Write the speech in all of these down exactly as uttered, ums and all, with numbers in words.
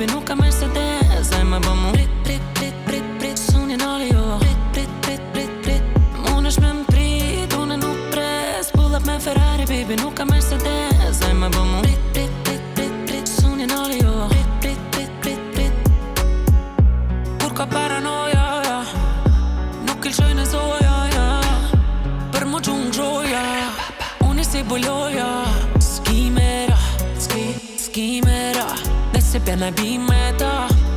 nuk ka Mercedes. Ai më bë mu prit, prit, prit, prit, prit, sunin oli jo. Prit, prit, prit, prit, prit, unë është me m'prit, unë nuk pres. Pull up me Ferrari, baby, nuk ka Mercedes. Ai më bë mu prit, prit, prit, prit, prit, sunin oli jo. Prit, prit, prit, prit, prit, kur ka paranoja, ja. Nuk ilshoj në zoja, ja. Për mu gjungë gjoja, unë i si buloja. Skimera, ski, skimera, dhe se pjena bimeta.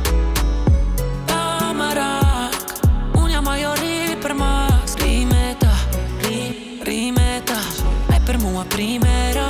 Pa më rak, unë jam ajo ri për max. Rimeta, ri, rimeta, e për mua primera.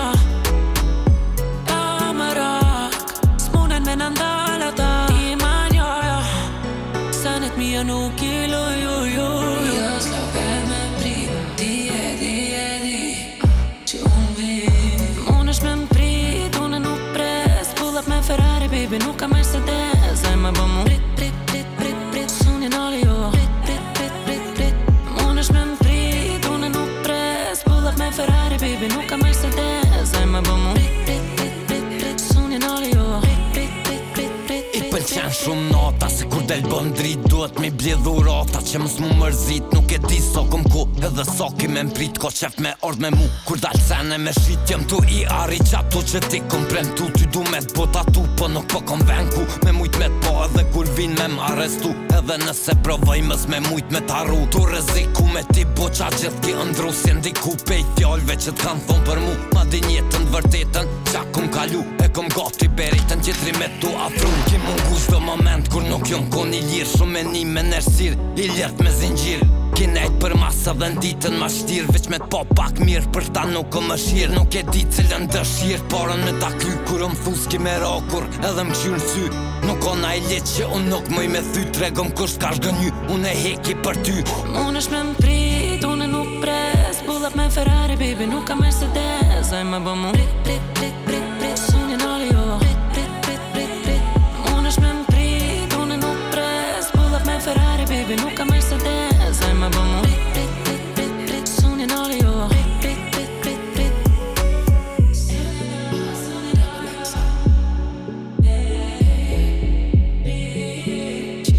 Pa më rak, s'munen me nëndal ata. I manjoja, sanet mija nuk i lojo. Jo s'love me prit, ti e di e di që unë vim. Unë është me m'prit, unë nuk pres. Pull up me Ferrari, baby, nuk ka Mercedes. Ai më bë mu prit, prit, prit, prit, prit, sunin oli jo. Prit, prit, prit, prit, prit, unë është me m'prit, unë nuk pres. Pull up me Ferrari, baby, nuk ka Mercedes. Ai më bë mu prit, prit, prit, prit, prit, sunin oli jo. Prit, prit, prit, prit, prit, I pëlqen shumë nota, se kur del bën drit duhet mi blidhu rota, që mës mu mërzit, nuk e di so këm ku. Edhe so ki me mprit, ko qef me ord me mu. Kur dal sene me shit, jem tu i arri qatu që ti kom premtu. Ty du me t'bota tu, po nuk po kom ven ku. Me mujt me t'po edhe kur vin me m'arrestu. Edhe nëse provoj mës me mujt me t'arru. Tu reziku me ti boqa gjithë ki ndru. Si ndiku pej fjallve që t'kan thon për mu. Ma din jetën vërtetën, qa kum kalu. E kom gati beritën qitri me tu afru. Ki mungu shdo moment kur nuk jon kon i lirë. Shumë me një me nërsir, i ljert me zingjir. Ki nejt për masa dhe nditën ma shtir. Veç me t'po pak mirë, për ta nuk o më shirë. Nuk e di cilën dëshirë, porën me ta kry. Kur o m'thu s'ki me rakur, edhe m'kqyrë n'sy. Nuk o na i lit që unë nuk mëj me thy. Tregom kush t'ka shgënjy, unë e heki për ty. Unë është me m'prit, unë nuk pres. Pull up me Ferrari, baby, nuk ka Mercedes. Ai më bë mu prit, prit, prit, prit, prit, sunin oli jo. Prit, prit, prit, prit, prit, unë është me m'prit, unë nuk pres. Pull up me Ferrari, baby, nuk ka Mercedes. Ai më bë mu prit, prit, prit, prit, prit, sunin oli jo. Prit, prit, prit, prit, prit.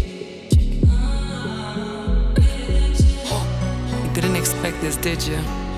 You didn't expect this, did you?